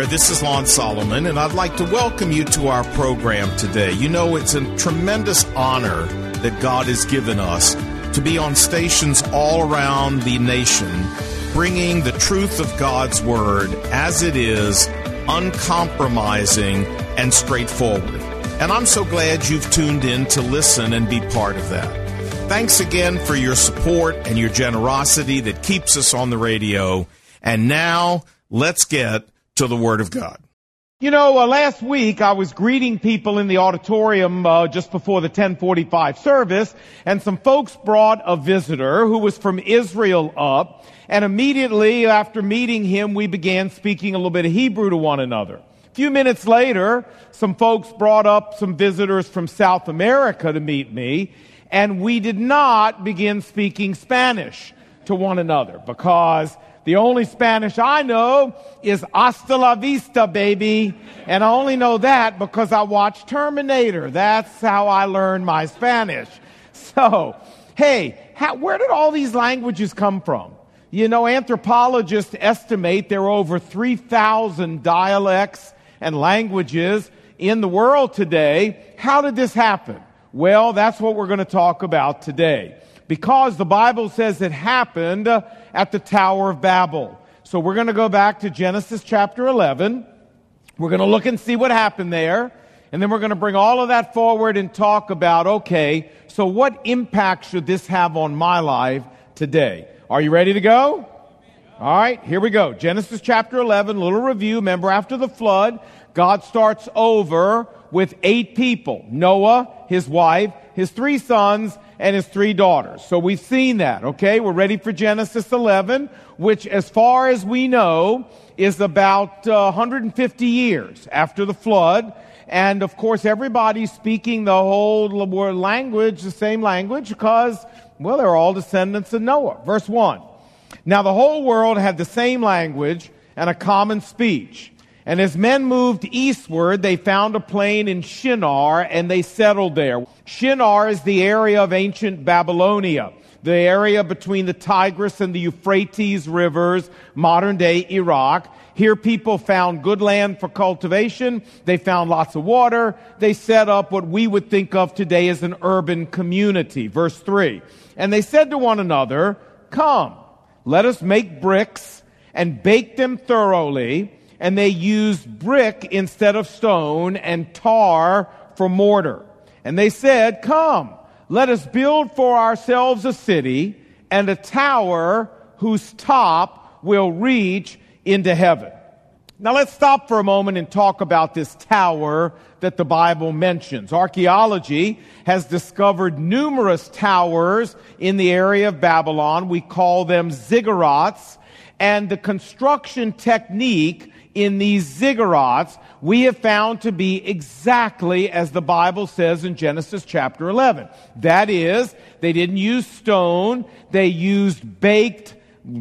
This is Lon Solomon, and I'd like to welcome you to our program today. You know, it's a tremendous honor that God has given us to be on stations all around the nation, bringing the truth of God's Word as it is, uncompromising and straightforward. And I'm so glad you've tuned in to listen and be part of that. Thanks again for your support and your generosity that keeps us on the radio. And now, let's get to the Word of God. You know, last week I was greeting people in the auditorium just before the 10:45 service, and some folks brought a visitor who was from Israel up, and immediately after meeting him, we began speaking a little bit of Hebrew to one another. A few minutes later, some folks brought up some visitors from South America to meet me, and we did not begin speaking Spanish to one another because the only Spanish I know is hasta la vista, baby. And I only know that because I watched Terminator. That's how I learned my Spanish. So, hey, where did all these languages come from? You know, anthropologists estimate there are over 3,000 dialects and languages in the world today. How did this happen? Well, that's what we're going to talk about today, because the Bible says it happened at the Tower of Babel. So we're going to go back to Genesis chapter 11. We're going to look and see what happened there. And then we're going to bring all of that forward and talk about, okay, so what impact should this have on my life today? Are you ready to go? All right, here we go. Genesis chapter 11, little review. Remember, after the flood, God starts over with 8 people. Noah, his wife, his 3 sons, and his 3 daughters. So we've seen that, okay? We're ready for Genesis 11, which, as far as we know, is about 150 years after the flood. And, of course, everybody's speaking the whole language, the same language, because, well, they're all descendants of Noah. Verse 1. Now the whole world had the same language and a common speech. And as men moved eastward, they found a plain in Shinar, and they settled there. Shinar is the area of ancient Babylonia, the area between the Tigris and the Euphrates rivers, modern-day Iraq. Here people found good land for cultivation. They found lots of water. They set up what we would think of today as an urban community. Verse 3. And they said to one another, "Come, let us make bricks and bake them thoroughly." And they used brick instead of stone and tar for mortar. And they said, "Come, let us build for ourselves a city and a tower whose top will reach into heaven." Now let's stop for a moment and talk about this tower that the Bible mentions. Archaeology has discovered numerous towers in the area of Babylon. We call them ziggurats. And the construction technique in these ziggurats we have found to be exactly as the Bible says in Genesis chapter 11. That is, they didn't use stone, they used baked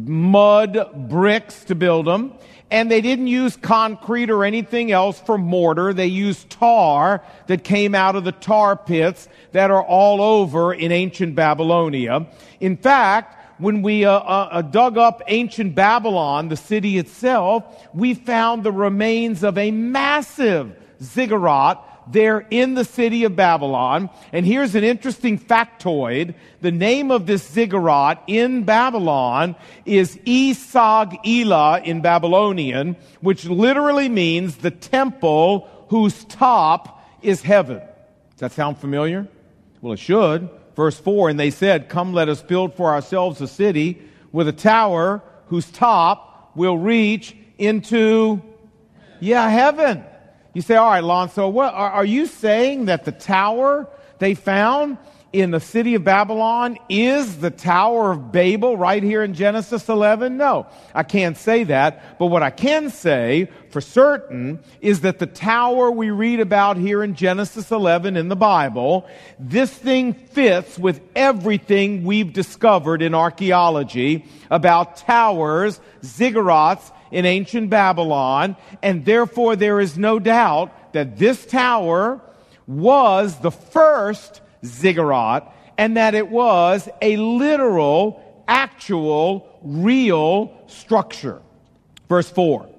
mud bricks to build them, and they didn't use concrete or anything else for mortar. They used tar that came out of the tar pits that are all over in ancient Babylonia. In fact, when we dug up ancient Babylon, the city itself, we found the remains of a massive ziggurat there in the city of Babylon. And here's an interesting factoid. The name of this ziggurat in Babylon is Esag-Elah in Babylonian, which literally means the temple whose top is heaven. Does that sound familiar? Well, it should. Verse 4, and they said, "Come, let us build for ourselves a city with a tower whose top will reach into, heaven." You say, all right, Lon, so what are you saying that the tower they found in the city of Babylon is the Tower of Babel right here in Genesis 11? No, I can't say that. But what I can say for certain is that the tower we read about here in Genesis 11 in the Bible, this thing fits with everything we've discovered in archaeology about towers, ziggurats in ancient Babylon, and therefore there is no doubt that this tower was the first ziggurat, and that it was a literal, actual, real structure. Verse 4,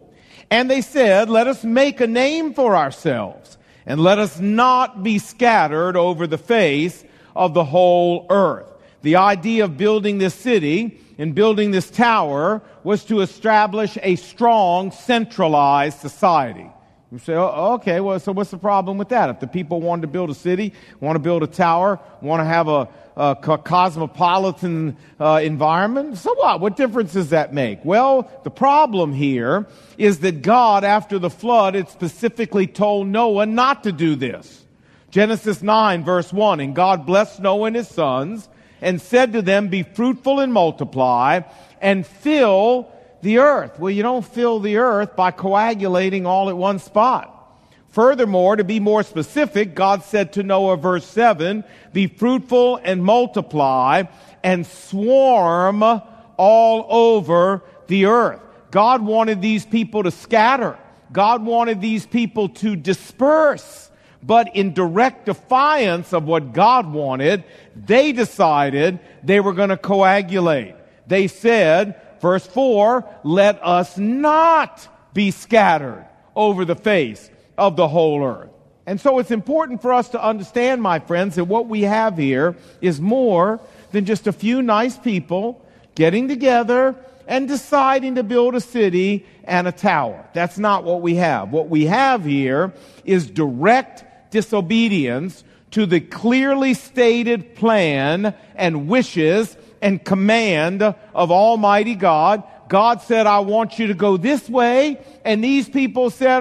And they said, let us make a name for ourselves, and let us not be scattered over the face of the whole earth. The idea of building this city and building this tower was to establish a strong, centralized society. You say, oh, okay, well, so what's the problem with that? If the people wanted to build a city, want to build a tower, want to have a cosmopolitan environment, so what? What difference does that make? Well, the problem here is that God, after the flood, had specifically told Noah not to do this. Genesis 9, verse 1, and God blessed Noah and his sons, and said to them, be fruitful and multiply, and fill the earth. Well, you don't fill the earth by coagulating all at one spot. Furthermore, to be more specific, God said to Noah, verse 7, be fruitful and multiply, and swarm all over the earth. God wanted these people to scatter. God wanted these people to disperse. But in direct defiance of what God wanted, they decided they were going to coagulate. They said, verse 4, let us not be scattered over the face of the whole earth. And so it's important for us to understand, my friends, that what we have here is more than just a few nice people getting together and deciding to build a city and a tower. That's not what we have. What we have here is direct disobedience to the clearly stated plan and wishes and command of Almighty God. God said, I want you to go this way. And these people said,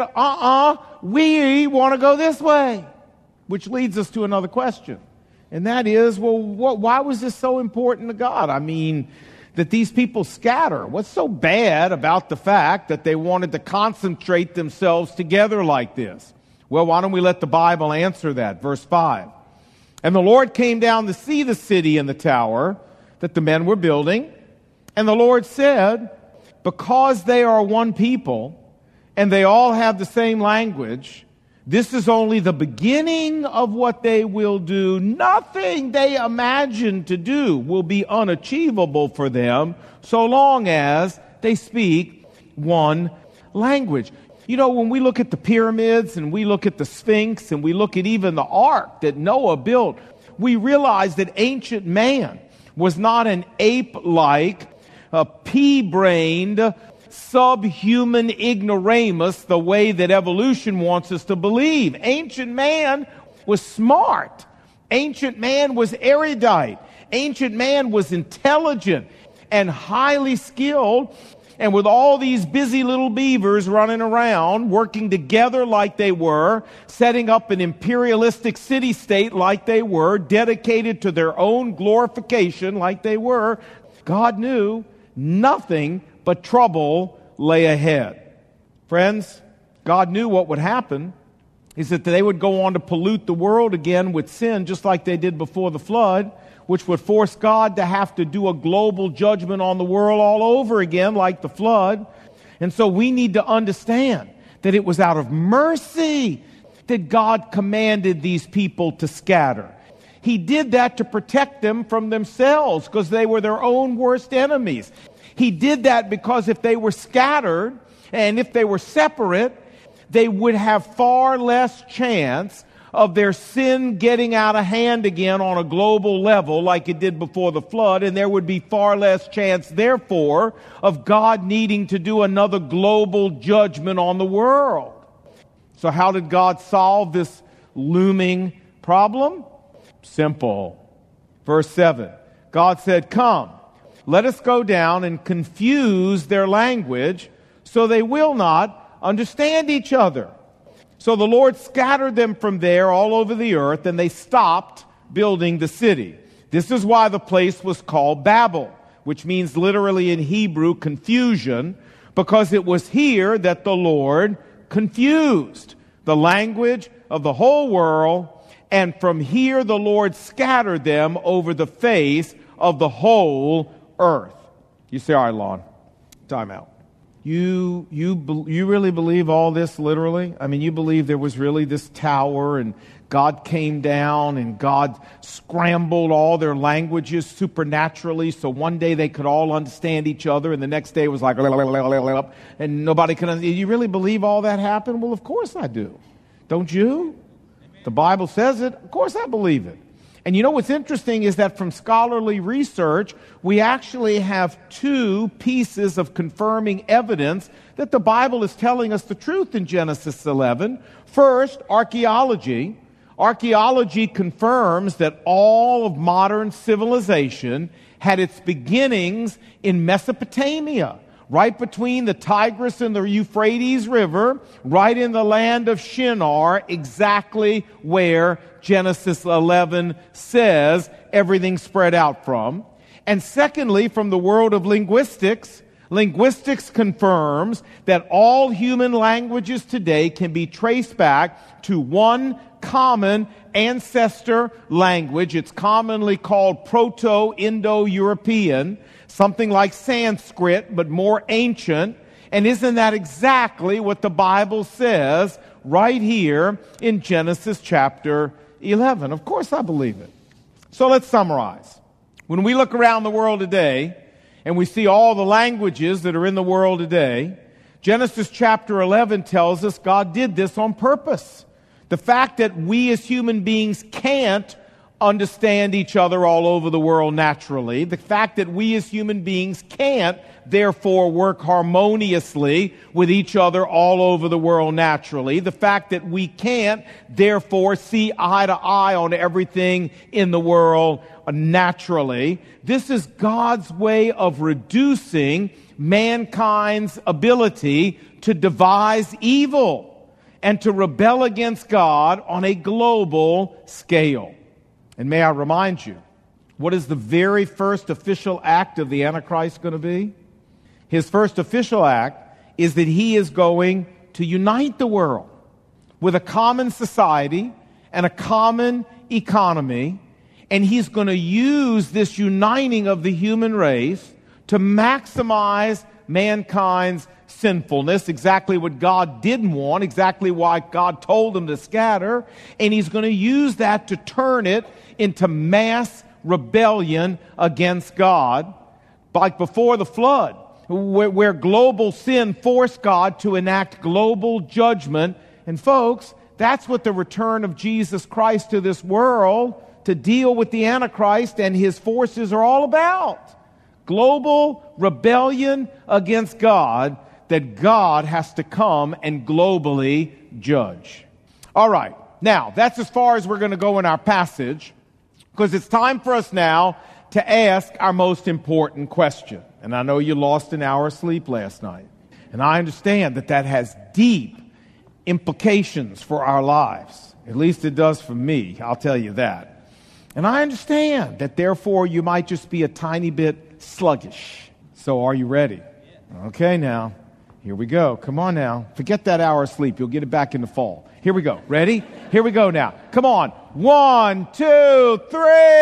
we want to go this way. Which leads us to another question. And that is, well, why was this so important to God? I mean, that these people scatter. What's so bad about the fact that they wanted to concentrate themselves together like this? Well, why don't we let the Bible answer that? Verse 5. And the Lord came down to see the city and the tower that the men were building. And the Lord said, because they are one people and they all have the same language, this is only the beginning of what they will do. Nothing they imagine to do will be unachievable for them so long as they speak one language. You know, when we look at the pyramids and we look at the Sphinx and we look at even the ark that Noah built, we realize that ancient man was not an ape-like, pea-brained, subhuman ignoramus the way that evolution wants us to believe. Ancient man was smart. Ancient man was erudite. Ancient man was intelligent and highly skilled. And with all these busy little beavers running around, working together like they were, setting up an imperialistic city-state like they were, dedicated to their own glorification like they were, God knew nothing but trouble lay ahead. Friends, God knew what would happen is that they would go on to pollute the world again with sin just like they did before the flood, which would force God to have to do a global judgment on the world all over again like the flood. And so we need to understand that it was out of mercy that God commanded these people to scatter. He did that to protect them from themselves because they were their own worst enemies. He did that because if they were scattered and if they were separate, they would have far less chance of their sin getting out of hand again on a global level like it did before the flood, and there would be far less chance, therefore, of God needing to do another global judgment on the world. So how did God solve this looming problem? Simple. Verse 7. God said, come, let us go down and confuse their language so they will not understand each other. So the Lord scattered them from there all over the earth, and they stopped building the city. This is why the place was called Babel, which means literally in Hebrew, confusion, because it was here that the Lord confused the language of the whole world, and from here the Lord scattered them over the face of the whole earth. You say, all right, Lon, time out. You really believe all this literally? I mean, you believe there was really this tower and God came down and God scrambled all their languages supernaturally so one day they could all understand each other and the next day it was like, and nobody could understand. You really believe all that happened? Well, of course I do. Don't you? The Bible says it. Of course I believe it. And you know what's interesting is that from scholarly research, we actually have two pieces of confirming evidence that the Bible is telling us the truth in Genesis 11. First, archaeology. Archaeology confirms that all of modern civilization had its beginnings in Mesopotamia, right between the Tigris and the Euphrates River, right in the land of Shinar, exactly where Genesis 11 says everything spread out from. And secondly, from the world of linguistics, linguistics confirms that all human languages today can be traced back to one common ancestor language. It's commonly called Proto-Indo-European, something like Sanskrit, but more ancient. And isn't that exactly what the Bible says right here in Genesis chapter 11? Of course I believe it. So let's summarize. When we look around the world today and we see all the languages that are in the world today, Genesis chapter 11 tells us God did this on purpose. The fact that we as human beings can't understand each other all over the world naturally, the fact that we as human beings can't therefore work harmoniously with each other all over the world naturally, the fact that we can't therefore see eye to eye on everything in the world naturally, this is God's way of reducing mankind's ability to devise evil and to rebel against God on a global scale. And may I remind you, what is the very first official act of the Antichrist going to be? His first official act is that he is going to unite the world with a common society and a common economy, and he's going to use this uniting of the human race to maximize mankind's sinfulness, exactly what God didn't want, exactly why God told him to scatter, and he's going to use that to turn it into mass rebellion against God, like before the flood, where global sin forced God to enact global judgment. And folks, that's what the return of Jesus Christ to this world to deal with the Antichrist and his forces are all about. Global rebellion against God, that God has to come and globally judge. All right. Now, that's as far as we're going to go in our passage, because it's time for us now to ask our most important question. And I know you lost an hour of sleep last night. And I understand that that has deep implications for our lives. At least it does for me, I'll tell you that. And I understand that therefore you might just be a tiny bit sluggish. So are you ready? Okay, now, here we go. Come on now. Forget that hour of sleep. You'll get it back in the fall. Here we go. Ready? Here we go now. Come on. 1, 2, 3.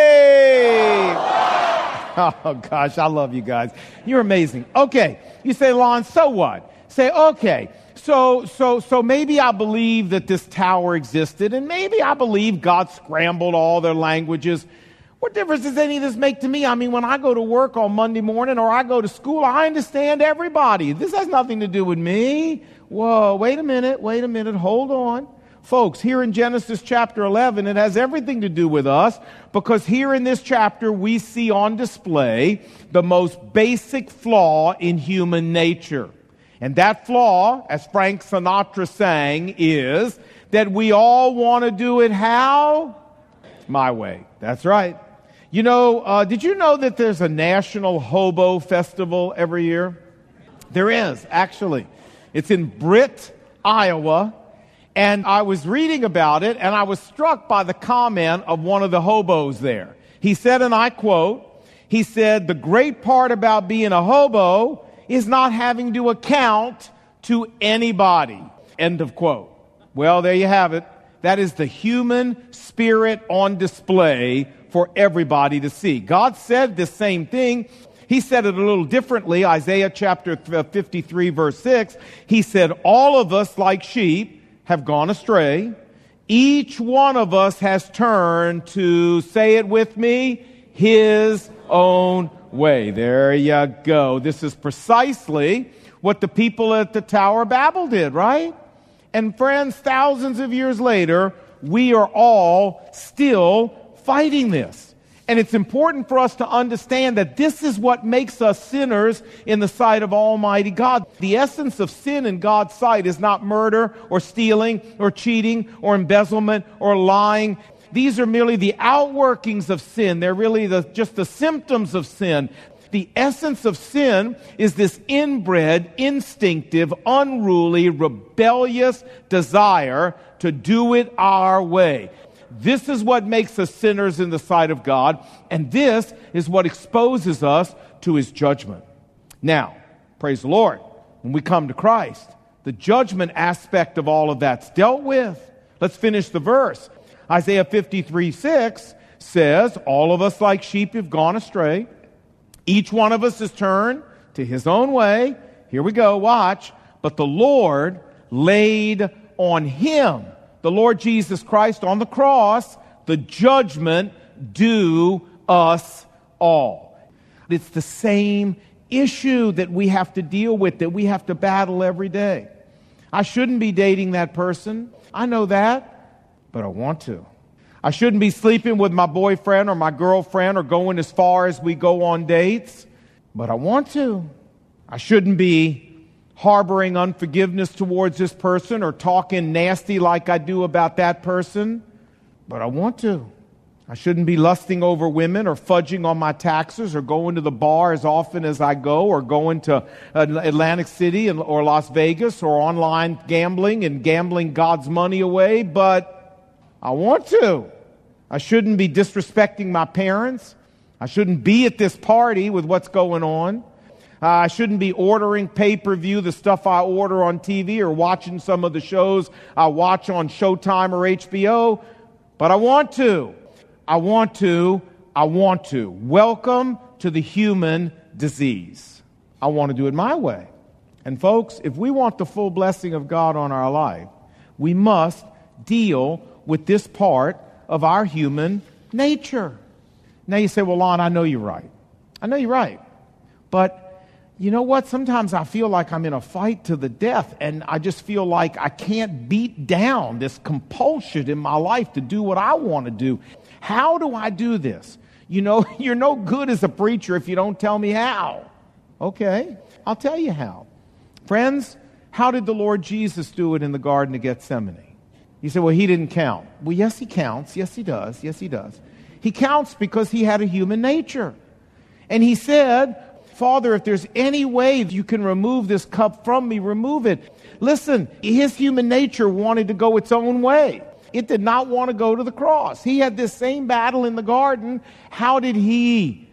Oh, gosh, I love you guys. You're amazing. Okay. You say, Lon, so what? Say, okay. So maybe I believe that this tower existed, and maybe I believe God scrambled all their languages. What difference does any of this make to me? I mean, when I go to work on Monday morning or I go to school, I understand everybody. This has nothing to do with me. Whoa, wait a minute, hold on. Folks, here in Genesis chapter 11, it has everything to do with us, because here in this chapter we see on display the most basic flaw in human nature. And that flaw, as Frank Sinatra sang, is that we all want to do it how? My way. That's right. You know, did you know that there's a National Hobo Festival every year? There is, actually. It's in Britt, Iowa. And I was reading about it, and I was struck by the comment of one of the hobos there. He said, and I quote, he said, "The great part about being a hobo is not having to account to anybody." End of quote. Well, there you have it. That is the human spirit on display for everybody to see. God said the same thing. He said it a little differently. Isaiah chapter 53, verse 6. He said, "All of us, like sheep, have gone astray. Each one of us has turned to, say it with me, his own way. There you go. This is precisely what the people at the Tower of Babel did, right? And friends, thousands of years later, we are all still fighting this. And it's important for us to understand that this is what makes us sinners in the sight of Almighty God. The essence of sin in God's sight is not murder or stealing or cheating or embezzlement or lying. These are merely the outworkings of sin. They're really just the symptoms of sin. The essence of sin is this inbred, instinctive, unruly, rebellious desire to do it our way. This is what makes us sinners in the sight of God, and this is what exposes us to his judgment. Now, praise the Lord, when we come to Christ, the judgment aspect of all of that's dealt with. Let's finish the verse. Isaiah 53:6 says, all of us like sheep have gone astray. Each one of us has turned to his own way. Here we go, watch. But the Lord laid on him, the Lord Jesus Christ on the cross, the judgment due us all. It's the same issue that we have to deal with, that we have to battle every day. I shouldn't be dating that person. I know that, but I want to. I shouldn't be sleeping with my boyfriend or my girlfriend or going as far as we go on dates, but I want to. I shouldn't be harboring unforgiveness towards this person or talking nasty like I do about that person, but I want to. I shouldn't be lusting over women or fudging on my taxes or going to the bar as often as I go or going to Atlantic City or Las Vegas or online gambling and gambling God's money away, but I want to. I shouldn't be disrespecting my parents. I shouldn't be at this party with what's going on. I shouldn't be ordering pay-per-view, the stuff I order on TV, or watching some of the shows I watch on Showtime or HBO. But I want to. I want to. I want to. Welcome to the human disease. I want to do it my way. And folks, if we want the full blessing of God on our life, we must deal with this part of our human nature. Now you say, well, Lon, I know you're right. I know you're right. But you know what? Sometimes I feel like I'm in a fight to the death, and I just feel like I can't beat down this compulsion in my life to do what I want to do. How do I do this? You know, you're no good as a preacher if you don't tell me how. Okay, I'll tell you how. Friends, how did the Lord Jesus do it in the Garden of Gethsemane? You say, well, he didn't count. Well, yes, he counts. Yes, he does. Yes, he does. He counts because he had a human nature. And he said, Father, if there's any way you can remove this cup from me, remove it. Listen, his human nature wanted to go its own way. It did not want to go to the cross. He had this same battle in the garden. How did he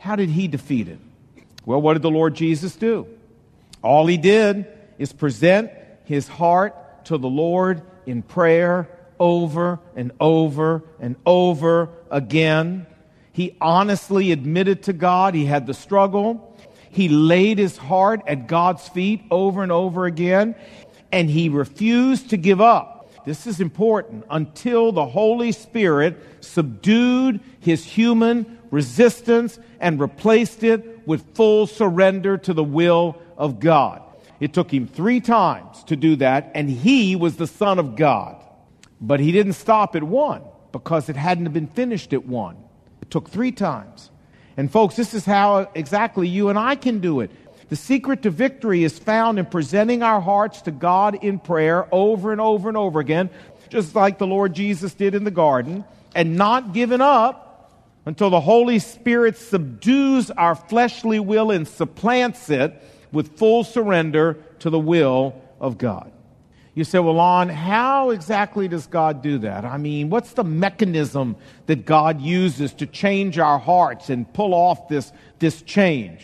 defeat it? Well, what did the Lord Jesus do? All he did is present his heart to the Lord in prayer over and over and over again. He honestly admitted to God he had the struggle. He laid his heart at God's feet over and over again, and he refused to give up. This is important, until the Holy Spirit subdued his human resistance and replaced it with full surrender to the will of God. It took him 3 times to do that, and he was the Son of God. But he didn't stop at 1 because it hadn't been finished at 1. It took 3 times. And folks, this is how exactly you and I can do it. The secret to victory is found in presenting our hearts to God in prayer over and over and over again, just like the Lord Jesus did in the garden, and not giving up until the Holy Spirit subdues our fleshly will and supplants it with full surrender to the will of God. You say, well, Lon, how exactly does God do that? I mean, what's the mechanism that God uses to change our hearts and pull off this change?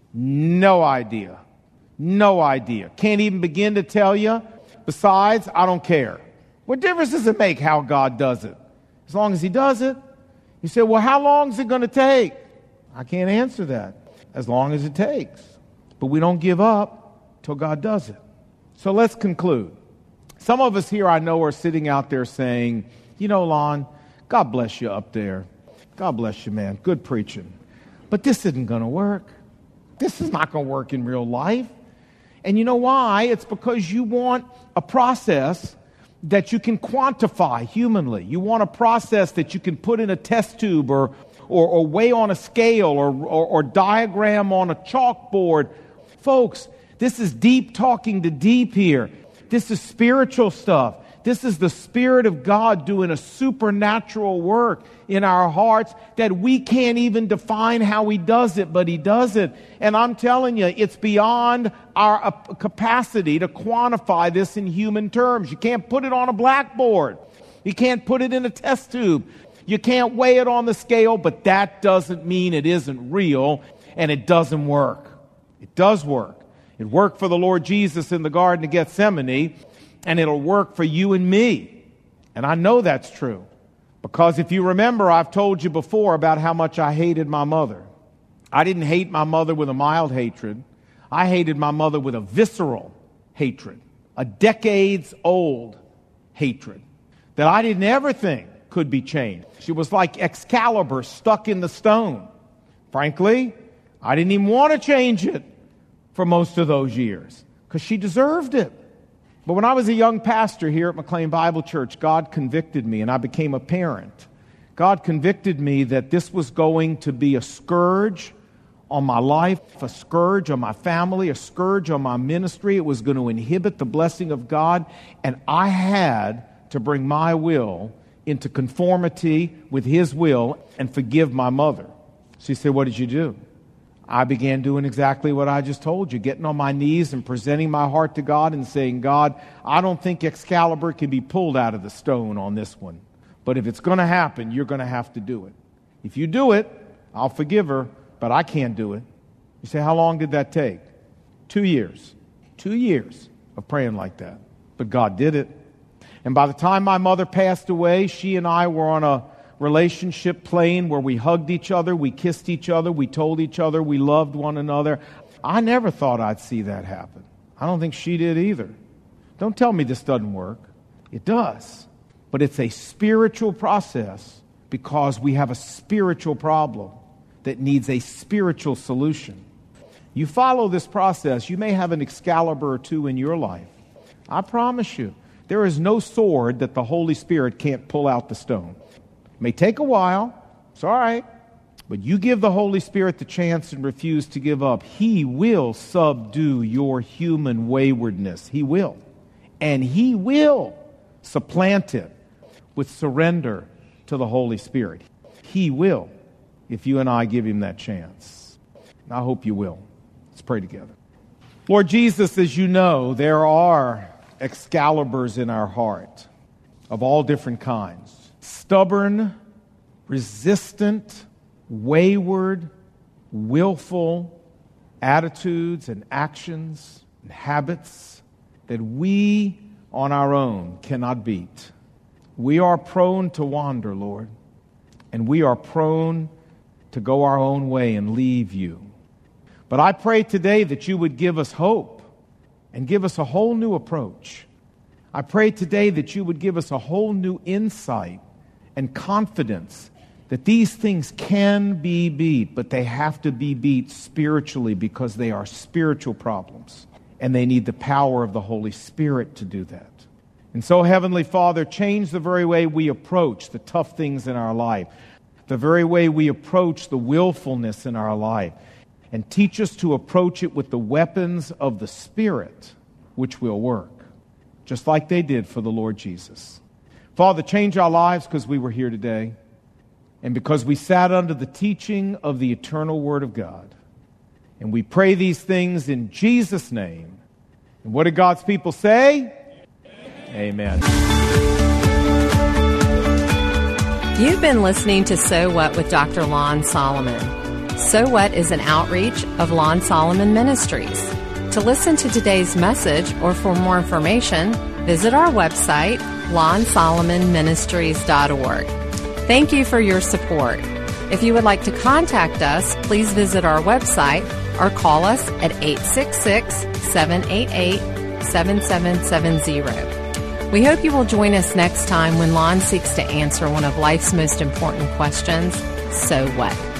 No idea. No idea. Can't even begin to tell you. Besides, I don't care. What difference does it make how God does it? As long as he does it. You say, well, how long is it going to take? I can't answer that. As long as it takes. But we don't give up till God does it. So let's conclude. Some of us here I know are sitting out there saying, you know, Lon, God bless you up there. God bless you, man. Good preaching. But this isn't going to work. This is not going to work in real life. And you know why? It's because you want a process that you can quantify humanly. You want a process that you can put in a test tube or weigh on a scale or diagram on a chalkboard. Folks, this is deep talking to deep here. This is spiritual stuff. This is the Spirit of God doing a supernatural work in our hearts that we can't even define how He does it, but He does it. And I'm telling you, it's beyond our capacity to quantify this in human terms. You can't put it on a blackboard. You can't put it in a test tube. You can't weigh it on the scale, but that doesn't mean it isn't real and it doesn't work. It does work. It worked for the Lord Jesus in the Garden of Gethsemane, and it'll work for you and me. And I know that's true. Because if you remember, I've told you before about how much I hated my mother. I didn't hate my mother with a mild hatred. I hated my mother with a visceral hatred. A decades-old hatred that I didn't ever think could be changed. She was like Excalibur stuck in the stone. Frankly, I didn't even want to change it for most of those years because she deserved it. But when I was a young pastor here at McLean Bible Church, God convicted me and I became a parent. God convicted me that this was going to be a scourge on my life, a scourge on my family, a scourge on my ministry. It was going to inhibit the blessing of God, and I had to bring my will into conformity with His will and forgive my mother. So you say, what did you do? I began doing exactly what I just told you, getting on my knees and presenting my heart to God and saying, God, I don't think Excalibur can be pulled out of the stone on this one. But if it's going to happen, you're going to have to do it. If you do it, I'll forgive her, but I can't do it. You say, how long did that take? 2 years. 2 years of praying like that. But God did it. And by the time my mother passed away, she and I were on a relationship plane where we hugged each other, we kissed each other, we told each other we loved one another. I never thought I'd see that happen. I don't think she did either. Don't tell me this doesn't work. It does. But it's a spiritual process because we have a spiritual problem that needs a spiritual solution. You follow this process, you may have an Excalibur or two in your life. I promise you, there is no sword that the Holy Spirit can't pull out the stone. It may take a while. It's all right. But you give the Holy Spirit the chance and refuse to give up. He will subdue your human waywardness. He will. And He will supplant it with surrender to the Holy Spirit. He will, if you and I give Him that chance. And I hope you will. Let's pray together. Lord Jesus, as you know, there are Excaliburs in our heart of all different kinds. Stubborn, resistant, wayward, willful attitudes and actions and habits that we on our own cannot beat. We are prone to wander, Lord, and we are prone to go our own way and leave you. But I pray today that you would give us hope and give us a whole new approach. I pray today that you would give us a whole new insight and confidence that these things can be beat, but they have to be beat spiritually because they are spiritual problems, and they need the power of the Holy Spirit to do that. And so, Heavenly Father, change the very way we approach the tough things in our life, the very way we approach the willfulness in our life, and teach us to approach it with the weapons of the Spirit, which will work, just like they did for the Lord Jesus. Father, change our lives because we were here today and because we sat under the teaching of the eternal Word of God. And we pray these things in Jesus' name. And what did God's people say? Amen. You've been listening to So What with Dr. Lon Solomon. So What is an outreach of Lon Solomon Ministries. To listen to today's message or for more information, visit our website, LonSolomonMinistries.org. Thank you for your support. If you would like to contact us, please visit our website or call us at 866-788-7770. We hope you will join us next time when Lon seeks to answer one of life's most important questions, so what?